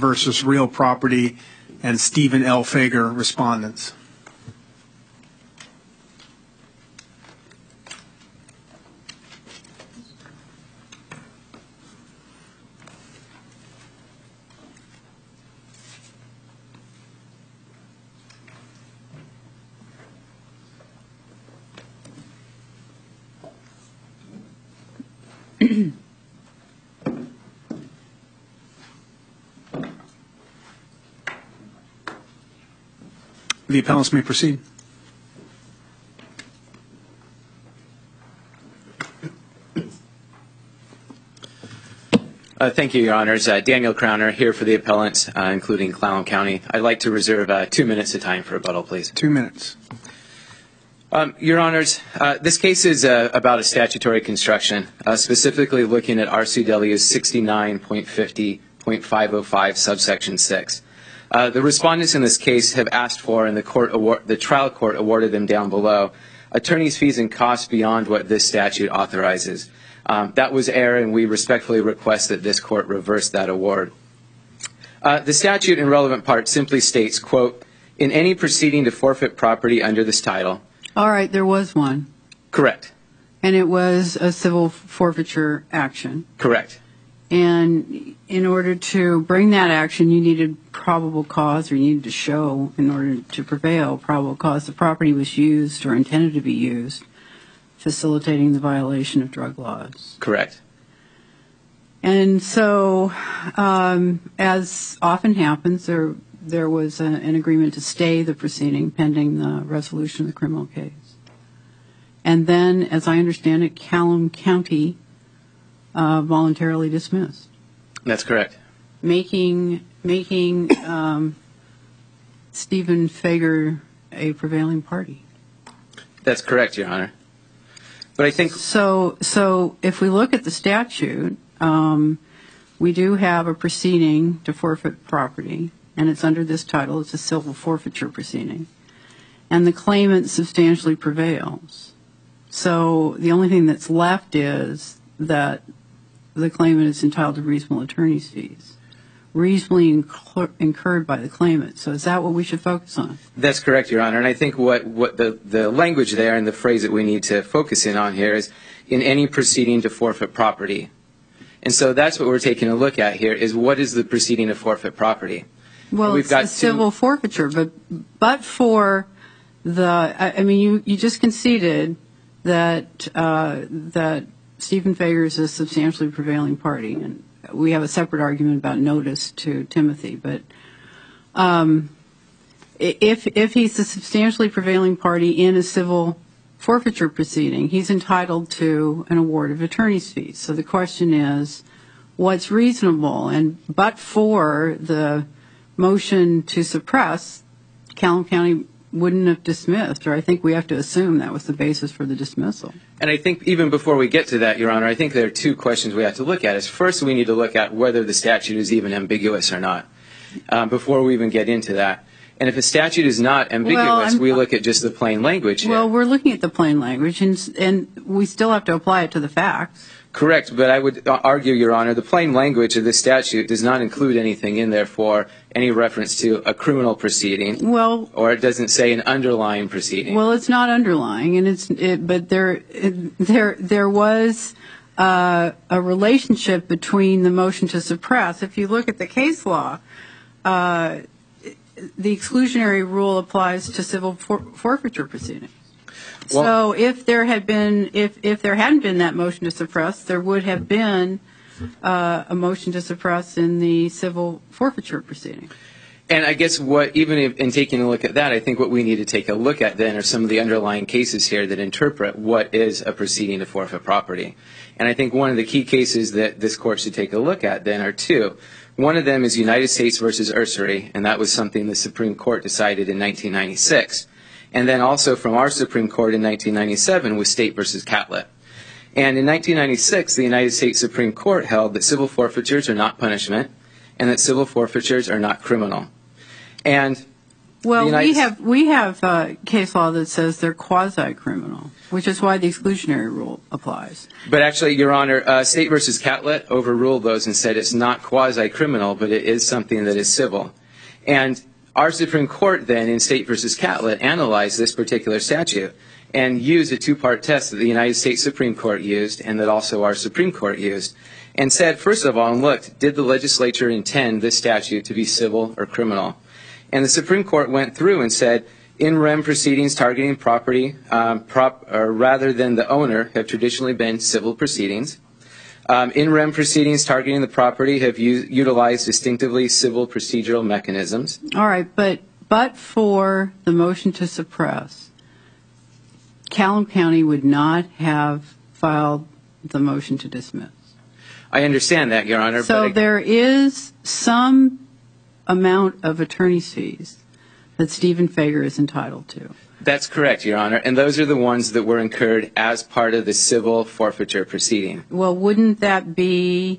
versus Real Property, and Stephen L. Fager, respondents. The appellants may proceed. Thank you, Your Honors. Daniel Crowner here for the appellants, including Clallam County. I'd like to reserve 2 minutes of time for rebuttal, please. 2 minutes. Your Honors, this case is about a statutory construction, specifically looking at RCW 69.50.505 subsection 6. The respondents in this case have asked for, and the trial court awarded them down below, attorney's fees and costs beyond what this statute authorizes. That was error, and we respectfully request that this court reverse that award. The statute in relevant part simply states, quote, in any proceeding to forfeit property under this title. All right, there was one. Correct. And it was a civil forfeiture action. Correct. And in order to bring that action, you needed probable cause, or you needed to show, in order to prevail, probable cause the property was used or intended to be used, facilitating the violation of drug laws. Correct. And so, as often happens, there was an agreement to stay the proceeding pending the resolution of the criminal case. And then, as I understand it, Clallam County voluntarily dismissed. That's correct. Making Stephen Fager a prevailing party. That's correct, Your Honor. But I think so if we look at the statute, we do have a proceeding to forfeit property, and it's under this title. It's a civil forfeiture proceeding, and the claimant substantially prevails. So the only thing that's left is that the claimant is entitled to reasonable attorney's fees, reasonably incurred by the claimant. So is that what we should focus on? That's correct, Your Honor. And I think what the language there and the phrase that we need to focus in on here is in any proceeding to forfeit property. And so that's what we're taking a look at here, is what is the proceeding to forfeit property? Well, it's a civil forfeiture, but for you just conceded that Stephen Fager is a substantially prevailing party, and we have a separate argument about notice to Timothy. But if he's a substantially prevailing party in a civil forfeiture proceeding, he's entitled to an award of attorney's fees. So the question is, what's reasonable? But for the motion to suppress, Clallam County wouldn't have dismissed, or I think we have to assume that was the basis for the dismissal. And I think even before we get to that, Your Honor, I think there are two questions we have to look at. First, we need to look at whether the statute is even ambiguous or not, before we even get into that. And if a statute is not ambiguous, we look at just the plain language here. Well, we're looking at the plain language, and we still have to apply it to the facts. Correct, but I would argue, Your Honor, the plain language of this statute does not include anything in there for any reference to a criminal proceeding, or it doesn't say an underlying proceeding. Well, it's not underlying, but there was a relationship between the motion to suppress. If you look at the case law, the exclusionary rule applies to civil forfeiture proceedings. So if there hadn't been that motion to suppress, there would have been a motion to suppress in the civil forfeiture proceeding. And I guess even in taking a look at that, I think what we need to take a look at then are some of the underlying cases here that interpret what is a proceeding to forfeit property. And I think one of the key cases that this court should take a look at then are two. One of them is United States versus Ursery, and that was something the Supreme Court decided in 1996. And then also from our Supreme Court in 1997 was State versus Catlett. And in 1996, the United States Supreme Court held that civil forfeitures are not punishment and that civil forfeitures are not criminal. And Well, The United- we have case law that says they're quasi-criminal, which is why the exclusionary rule applies. But actually, Your Honor, State versus Catlett overruled those and said it's not quasi-criminal, but it is something that is civil. And our Supreme Court then, in State versus Catlett, analyzed this particular statute and used a two-part test that the United States Supreme Court used and that also our Supreme Court used, and said, first of all, and looked, did the legislature intend this statute to be civil or criminal? And the Supreme Court went through and said, in rem proceedings targeting property rather than the owner have traditionally been civil proceedings. In rem proceedings targeting the property have utilized distinctively civil procedural mechanisms. All right, but for the motion to suppress, Clallam County would not have filed the motion to dismiss. I understand that, Your Honor. So but there is some amount of attorney's fees that Stephen Fager is entitled to. That's correct, Your Honor. And those are the ones that were incurred as part of the civil forfeiture proceeding. Well, wouldn't that be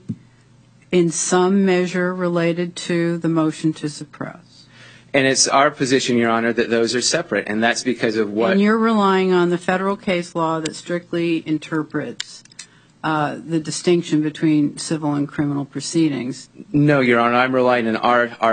in some measure related to the motion to suppress? And it's our position, Your Honor, that those are separate, and that's because of what... And you're relying on the federal case law that strictly interprets the distinction between civil and criminal proceedings. No, Your Honor, I'm relying on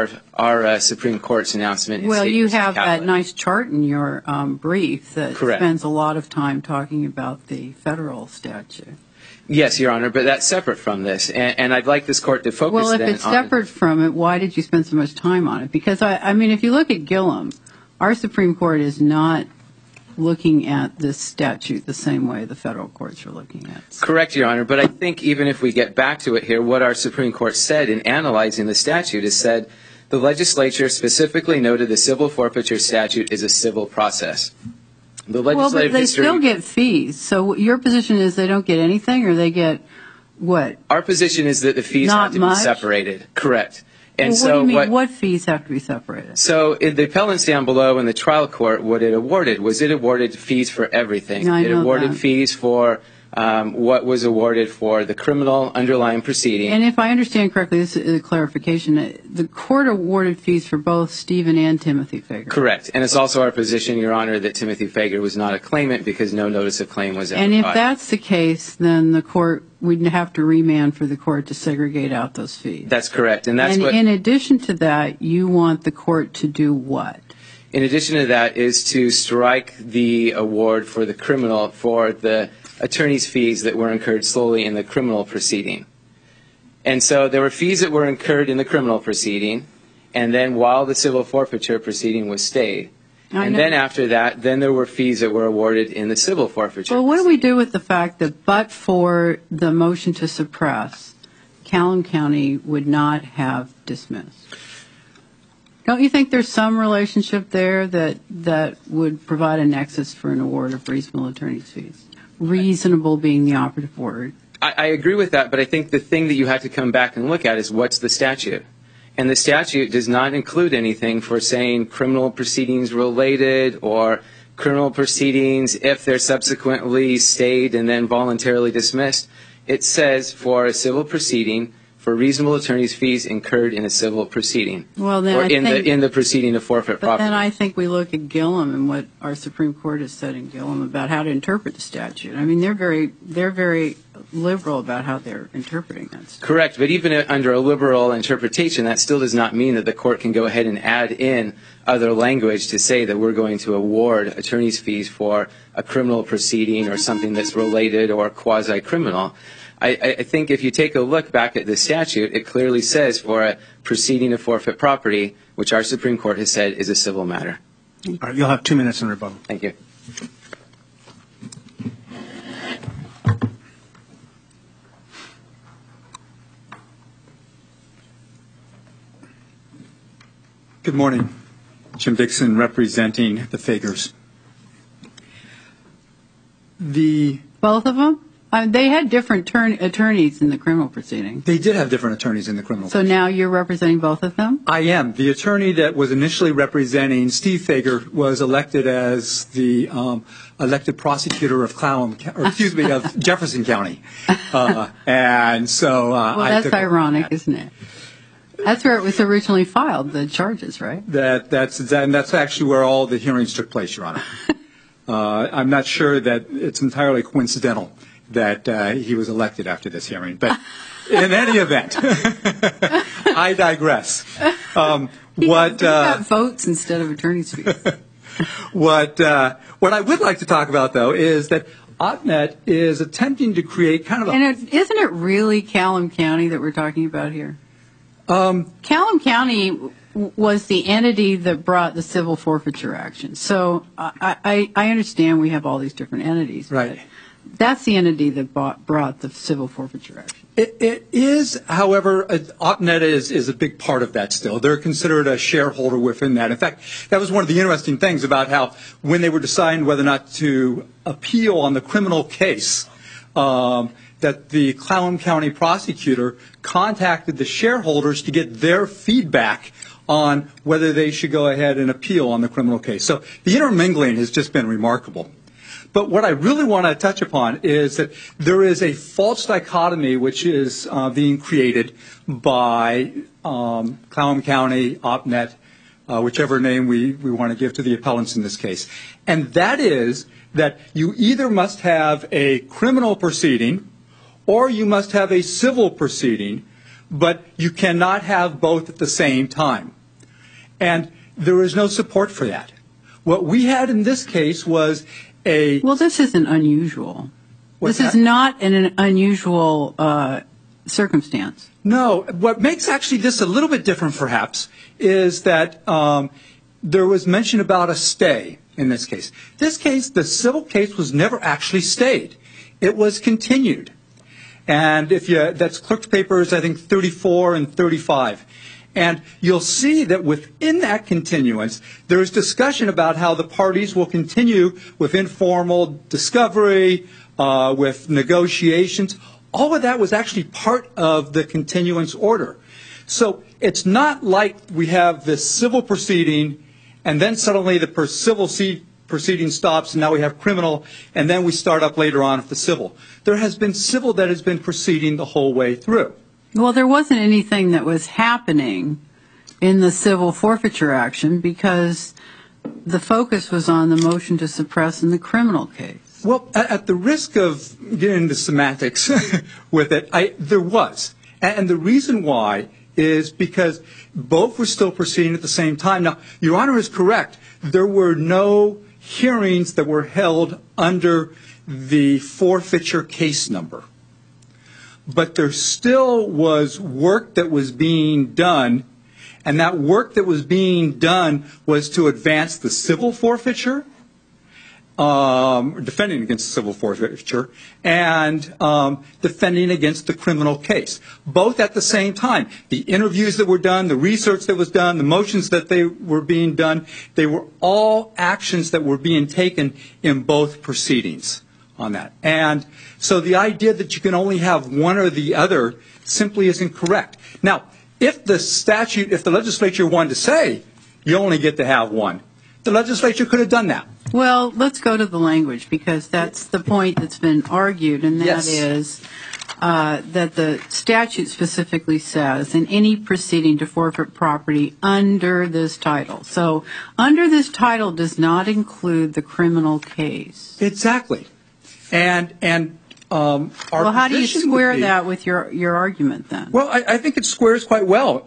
our Supreme Court's announcement. Well, you have Catlett. that nice chart in your brief that Correct. spends a lot of time talking about the federal statute. Yes, Your Honor, but that's separate from this, and I'd like this Court to focus Well, if then it's on... separate from it, why did you spend so much time on it? Because, I mean, if you look at Gillum, our Supreme Court is not looking at this statute the same way the federal courts are looking at it. Correct, Your Honor, but I think even if we get back to it here, what our Supreme Court said in analyzing the statute is said the legislature specifically noted the civil forfeiture statute is a civil process. The Well, but legislative they history... still get fees. So your position is they don't get anything, or they get what? Our position is that the fees Not have to much? be separated. Correct. And Well, what do you mean? What fees have to be separated? So in the appellants down below in the trial court, what it awarded was it awarded fees for everything. I It know awarded that. fees for what was awarded for the criminal underlying proceeding. And if I understand correctly, this is a clarification. The court awarded fees for both Stephen and Timothy Fager. Correct. And it's also our position, Your Honor, that Timothy Fager was not a claimant because no notice of claim was ever And if filed. that's the case, then the court, we'd have to remand for the court to segregate out those fees. That's correct. And that's And what... in addition to that, you want the court to do what? In addition to that is to strike the award for the criminal, for the attorney's fees that were incurred solely in the criminal proceeding. And so there were fees that were incurred in the criminal proceeding, and then while the civil forfeiture proceeding was stayed. And then after that, then there were fees that were awarded in the civil forfeiture. Well, what do we do with the fact that but for the motion to suppress, Clallam County would not have dismissed? Don't you think there's some relationship there that would provide a nexus for an award of reasonable attorney's fees? Reasonable being the operative word. I agree with that, but I think the thing that you have to come back and look at is what's the statute. And the statute does not include anything for saying criminal proceedings related or criminal proceedings if they're subsequently stayed and then voluntarily dismissed. It says for a civil proceeding, for reasonable attorney's fees incurred in a civil proceeding. Well, then or I in think, the proceeding to forfeit but property. then I think we look at Gillum and what our Supreme Court has said in Gillum about how to interpret the statute. I mean, they're very liberal about how they're interpreting that. Correct, but even under a liberal interpretation, that still does not mean that the court can go ahead and add in other language to say that we're going to award attorney's fees for a criminal proceeding or something that's related or quasi-criminal. I think if you take a look back at the statute, it clearly says for a proceeding to forfeit property, which our Supreme Court has said is a civil matter. All right, you'll have 2 minutes in rebuttal. Thank you. Good morning. Jim Dixon representing the Fagers. Both of them? They had different attorneys in the criminal proceeding. They did have different attorneys in the criminal. So now you're representing both of them? I am. The attorney that was initially representing Steve Fager was elected as the elected prosecutor of of Jefferson County. And so well, that's ironic, isn't it? That's where it was originally filed, the charges, right? That's actually where all the hearings took place, Your Honor. I'm not sure that it's entirely coincidental that he was elected after this hearing, but in any event, I digress. He got votes instead of attorney's fees. What I would like to talk about, though, is that OpNet is attempting to create kind of a... And isn't it really Callum County that we're talking about here? Callum County was the entity that brought the civil forfeiture action. So I understand we have all these different entities. Right. That's the entity that brought the civil forfeiture action. It is, however, OpNet is a big part of that still. They're considered a shareholder within that. In fact, that was one of the interesting things about how when they were deciding whether or not to appeal on the criminal case, that the Clallam County prosecutor contacted the shareholders to get their feedback on whether they should go ahead and appeal on the criminal case. So the intermingling has just been remarkable. But what I really want to touch upon is that there is a false dichotomy which is being created by Clallam County, OpNet, whichever name we want to give to the appellants in this case. And that is that you either must have a criminal proceeding or you must have a civil proceeding, but you cannot have both at the same time. And there is no support for that. What we had in this case was Well, this isn't unusual. What's This is that? not an unusual circumstance. No, what makes actually this a little bit different perhaps is that there was mention about a stay in this case. This case, the civil case was never actually stayed. It was continued. And that's Clerk's Papers, I think 34 and 35. And you'll see that within that continuance, there's discussion about how the parties will continue with informal discovery, with negotiations. All of that was actually part of the continuance order. So it's not like we have this civil proceeding and then suddenly the civil proceeding stops and now we have criminal and then we start up later on with the civil. There has been civil that has been proceeding the whole way through. Well, there wasn't anything that was happening in the civil forfeiture action because the focus was on the motion to suppress in the criminal case. Well, at the risk of getting into semantics with it, there was. And the reason why is because both were still proceeding at the same time. Now, Your Honor is correct. There were no hearings that were held under the forfeiture case number. But there still was work that was being done, and that work that was being done was to advance the civil forfeiture, defending against the civil forfeiture, and defending against the criminal case. Both at the same time. The interviews that were done, the research that was done, the motions that they were being done, they were all actions that were being taken in both proceedings on that. And so the idea that you can only have one or the other simply isn't correct. Now, if the legislature wanted to say you only get to have one, the legislature could have done that. Well, let's go to the language because that's the point that's been argued, and that Yes. is that the statute specifically says in any proceeding to forfeit property under this title. So under this title does not include the criminal case. Exactly. And our Well, how do you position would square be- that with your argument then? Well, I think it squares quite well.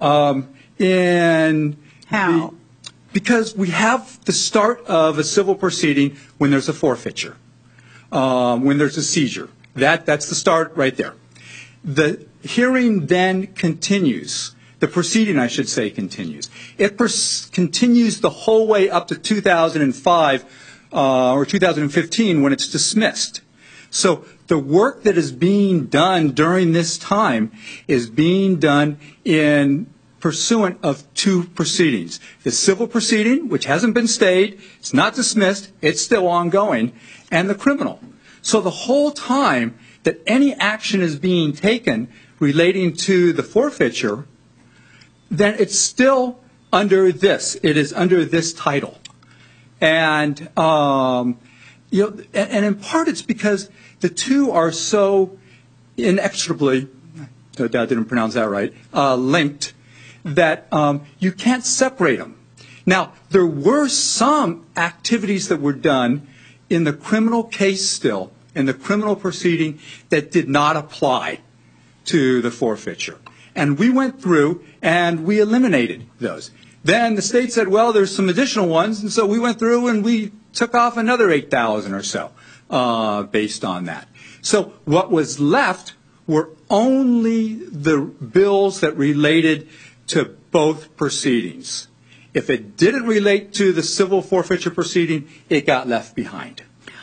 How? Because we have the start of a civil proceeding when there's a forfeiture, when there's a seizure. That's the start right there. The hearing then continues. The proceeding, I should say, continues. It continues the whole way up to 2005 or 2015 when it's dismissed. So the work that is being done during this time is being done in pursuant of two proceedings. The civil proceeding, which hasn't been stayed, it's not dismissed, it's still ongoing, and the criminal. So the whole time that any action is being taken relating to the forfeiture, then it's still under this. It is under this title. And, and in part it's because the two are so inextricably, I didn't pronounce that right, linked, that you can't separate them. Now, there were some activities that were done in the criminal case still, in the criminal proceeding, that did not apply to the forfeiture. And we went through and we eliminated those. Then the state said, well, there's some additional ones, and so we went through and we took off another 8,000 or so based on that. So what was left were only the bills that related to both proceedings. If it didn't relate to the civil forfeiture proceeding, it got left behind.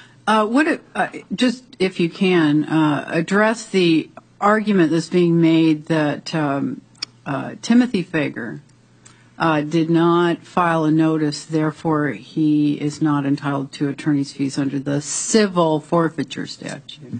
Just if you can, address the argument that's being made that Timothy Fager did not file a notice, therefore he is not entitled to attorney's fees under the civil forfeiture statute.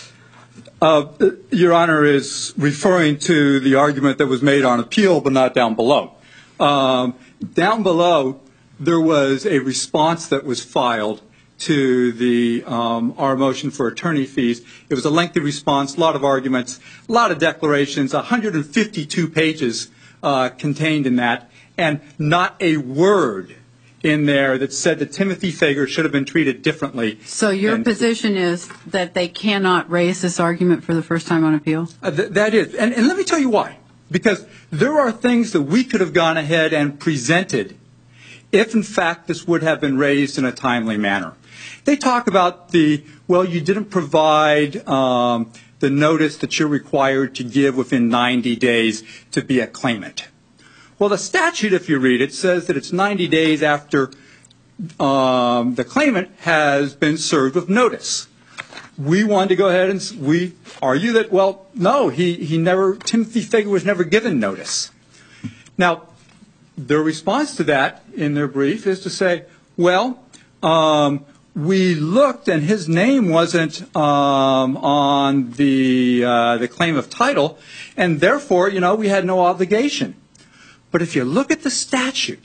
Your Honor is referring to the argument that was made on appeal, but not down below. Down below, there was a response that was filed to our motion for attorney fees. It was a lengthy response, a lot of arguments, a lot of declarations, 152 pages contained in that, and not a word in there that said that Timothy Fager should have been treated differently. So your position is that they cannot raise this argument for the first time on appeal? That is. And let me tell you why. Because there are things that we could have gone ahead and presented if, in fact, this would have been raised in a timely manner. They talk about you didn't provide the notice that you're required to give within 90 days to be a claimant. Well, the statute, if you read it, says that it's 90 days after the claimant has been served with notice. We wanted to go ahead and we argue that, well, no, Timothy Fager was never given notice. Now, their response to that in their brief is to say, well, we looked and his name wasn't on the claim of title, and therefore, we had no obligation. But if you look at the statute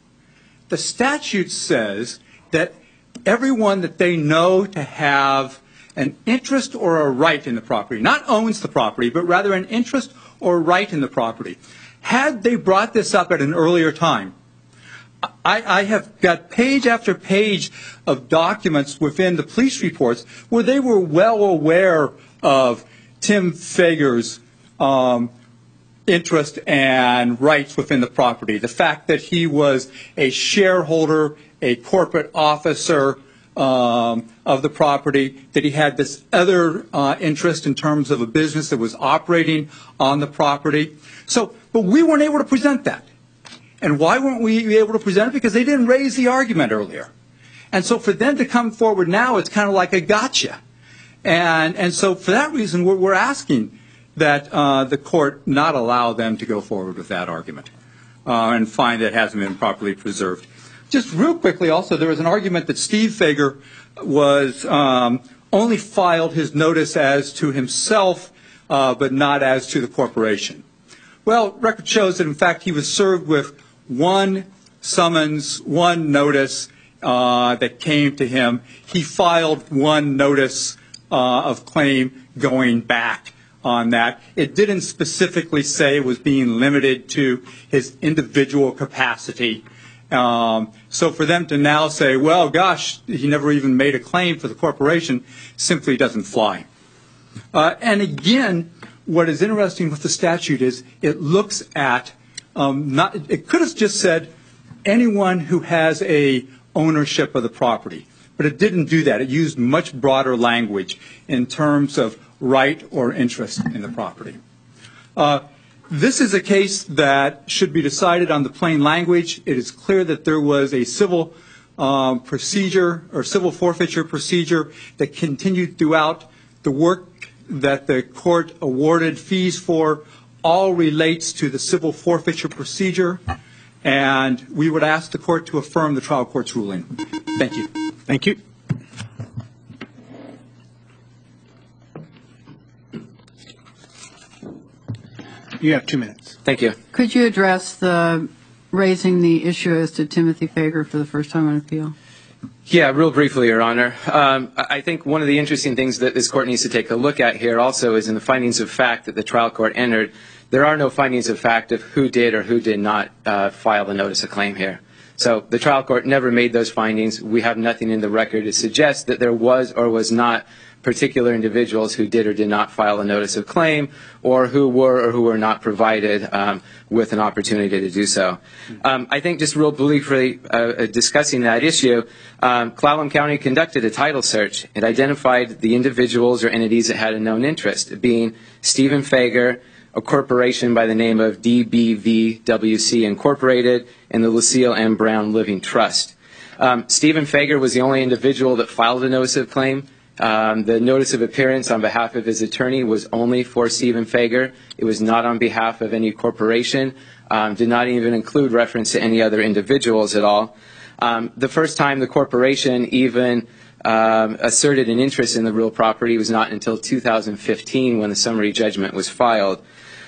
says that everyone that they know to have an interest or a right in the property, not owns the property, but rather an interest or right in the property. Had they brought this up at an earlier time, I have got page after page of documents within the police reports where they were well aware of Tim Fager's interest and rights within the property. The fact that he was a shareholder, a corporate officer of the property, that he had this other interest in terms of a business that was operating on the property. But we weren't able to present that. And why weren't we able to present it? Because they didn't raise the argument earlier. And so for them to come forward now, it's kind of like a gotcha. And so for that reason, we're asking that the court not allow them to go forward with that argument and find that it hasn't been properly preserved. Just real quickly also, there was an argument that Steve Fager was only filed his notice as to himself, but not as to the corporation. Well, record shows that, in fact, he was served with one summons, one notice that came to him. He filed one notice of claim going back on that. It didn't specifically say it was being limited to his individual capacity. So for them to now say, well, gosh, he never even made a claim for the corporation, simply doesn't fly. And again, what is interesting with the statute is it looks at, it could have just said anyone who has a ownership of the property, but it didn't do that. It used much broader language in terms of right or interest in the property. This is a case that should be decided on the plain language. It is clear that there was a civil procedure or civil forfeiture procedure that continued throughout. The work that the court awarded fees for all relates to the civil forfeiture procedure, and we would ask the court to affirm the trial court's ruling. Thank you. Thank you. You have 2 minutes. Thank you. Could you address raising the issue as to Timothy Fager for the first time on appeal? Yeah, real briefly, Your Honor. I think one of the interesting things that this court needs to take a look at here also is in the findings of fact that the trial court entered there are no findings of fact of who did or who did not file a notice of claim here. So the trial court never made those findings. We have nothing in the record to suggest that there was or was not particular individuals who did or did not file a notice of claim, or who were not provided with an opportunity to do so. I think just real briefly discussing that issue, Clallam County conducted a title search. It identified the individuals or entities that had a known interest, being Stephen Fager, a corporation by the name of DBVWC Incorporated, and the Lucille M. Brown Living Trust. Stephen Fager was the only individual that filed a notice of claim. The notice of appearance on behalf of his attorney was only for Stephen Fager. It was not on behalf of any corporation, did not even include reference to any other individuals at all. The first time the corporation even asserted an interest in the real property was not until 2015 when the summary judgment was filed.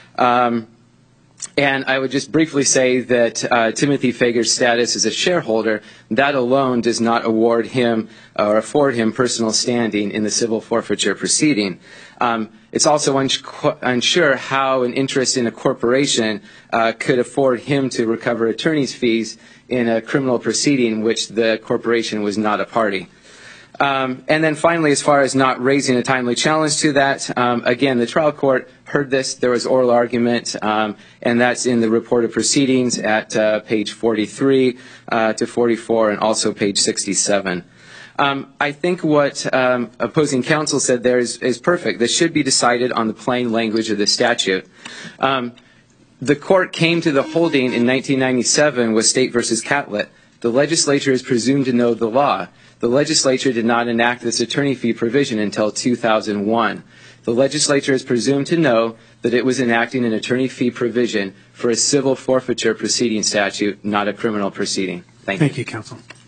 And I would just briefly say that Timothy Fager's status as a shareholder, that alone does not award him or afford him personal standing in the civil forfeiture proceeding. It's also unsure how an interest in a corporation could afford him to recover attorney's fees in a criminal proceeding which the corporation was not a party. And then finally, as far as not raising a timely challenge to that, again, the trial court heard this. There was oral argument, and that's in the report of proceedings at page 43 to 44 and also page 67. I think what opposing counsel said there is perfect. This should be decided on the plain language of the statute. The court came to the holding in 1997 with State versus Catlett. The legislature is presumed to know the law. The legislature did not enact this attorney fee provision until 2001. The legislature is presumed to know that it was enacting an attorney fee provision for a civil forfeiture proceeding statute, not a criminal proceeding. Thank you. Thank you, counsel.